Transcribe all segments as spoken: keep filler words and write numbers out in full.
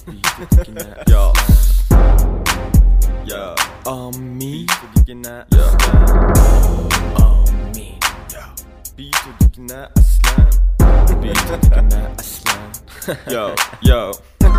یا یا آمین دیگه نه آمین بی تو دیگه نه اصلا بی تو دیگه نه اصلا یا یا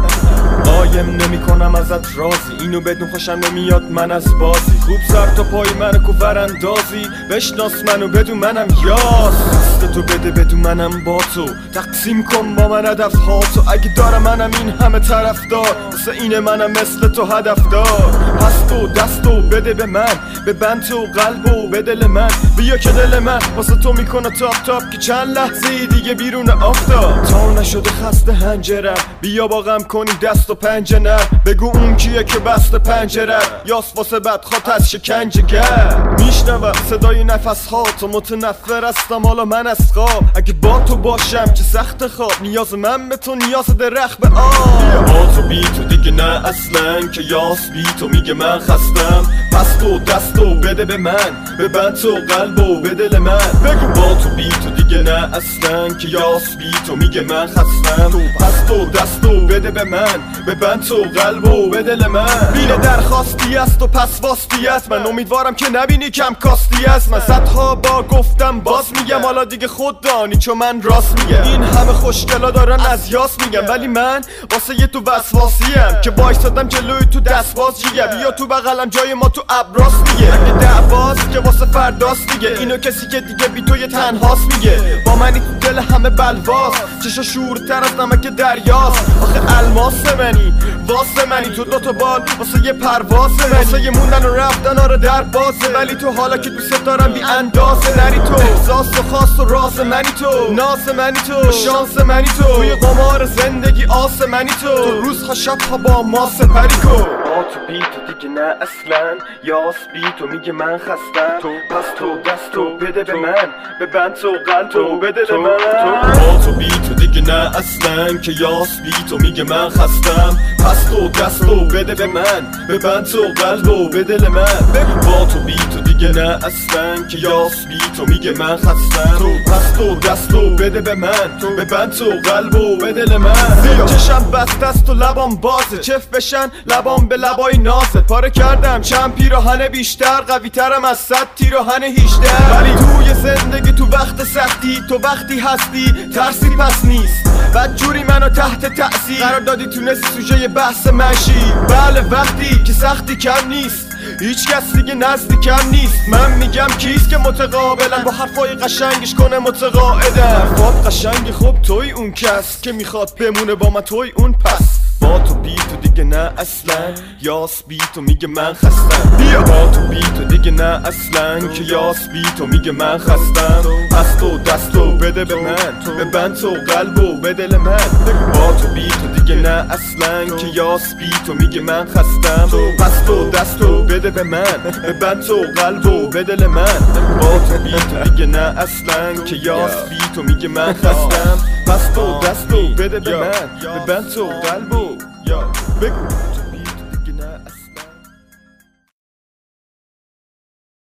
قایم نمی کنم ازت رازی، اینو بدون خوشم نمیاد من از بازی. خوب سر تا پای منو کوفر اندازی، بشناس منو بدون منم یاس. دست تو بده بدون منم با تو، تقسیم کن با من هدف ها تو. اگه دارم منم این همه طرفدار، واسه اینه منم مثل تو هدف دار. پس تو دستو بده به من، به بند تو قلبو به دل من. بیا که دل من واسه تو میکنه تاپ تاپ، که چند لحظه دیگه بیرون آفتاب. تا نشده خسته هنجرم، بیا با غم کنی دست و پنجه نر. بگو اون کیه که بست پنجره، یاس واسه بدخوات از شکنجه گر. میشنوم صدای نفس ها تو، متنفر هستم حالا من از خواب. اگه با تو باشم چه سخت خواب، نیاز من به تو نیاز درخت به آب. بیا با تو بی تو دیگه نه اصلا، که یاس بی تو میگه من خستم. پس تو دستو بده به من، به بند تو قلبو به دل من. بگو با تو بی تو دیگه نه اصلا، که یاس بی تو میگه من خستم. پس تو دستو بده به من، به بند تو قلبو به دل من. بینه درخواستی است و پس واسطی است، من امیدوارم که نبینی کم کاستی است. من صدها با گفتم باز میگم، حالا دیگه خود دانی چون من راست میگم. این همه خوشگلا دارن از یاس میگم، ولی من واسه یه تو وسواسیم که وایسادم جلوی تو دست باز جیگه. بیا تو بغلم جای ما تو ابراس دیگه. اگه دعواست که واسه فرداست دیگه، اینو کسی که دیگه بی تو یه تنهاست میگه. با منی تو دل همه بلواس، چشا شورتر از نمک دریاست. آخه الماس منی واسه منی، تو دوتا بال واسه یه پرواز منی. واسه یه موندن و رفتن آره در بازه، ولی تو حالا که دوست دارم بی اندازه. نری تو احساس و خاص و راز منی تو، ناس منی تو، شانس منی تو. توی قمار زندگی آس منی تو، تو روزها شبها با ما سپری کن. با تو بی تو دیگه نه اصلا، یاس بی تو میگه من خستم. تو پس تو دستو بده به من، به بند تو قلبو به دل من. با تو بی تو دیگه نه اصلا، که یاس بی تو میگه من خستم. پس تو دستو بده به من، به بند تو قلبو به دل من. با تو بی تو دیگه نه اصلا، که یاس بی تو میگه من خستم. پس تو دستو بده به من، به بند تو قلبو به دل من. چشم بسته است و لبام بازه، چف بشن لبام به لبای نازت. پاره کردم چند پیراهن بیشتر، قوی ترم از صد تیراهن هیچده. ولی توی زندگی تو وقت سختی، تو وقتی هستی ترسی پس نیست. بد جوری منو تحت تأثیر قرار دادی، تونستی سوژه بحث منشی. بله وقتی که سختی کم نیست، هیچ کس دیگه نزدیکم نیست. من میگم کیست که متقابلن، با حرفای قشنگش کنه متقاعدن. حرفات قشنگ خوب توی اون کس که میخواد بمونه با من توی اون پس. با تو بی تو دیگه نه اصلا، یاس بی تو میگه من خستم. بیا با تو بی تو دیگه نه اصلا، که یاس بی تو میگه من خستم. پس تو دستو بده به من، به بند تو قلبو به دل من. با تو بی تو دیگه نه اصلا، که یاس بی تو میگه من خستم. پس تو دستو بده به من، به بند تو قلبو به دل من. با تو بی تو دیگه نه اصلا، که یاس بی تو میگه من خستم. پس تو دستو بده به من، به بند تو قلبو. Yo, big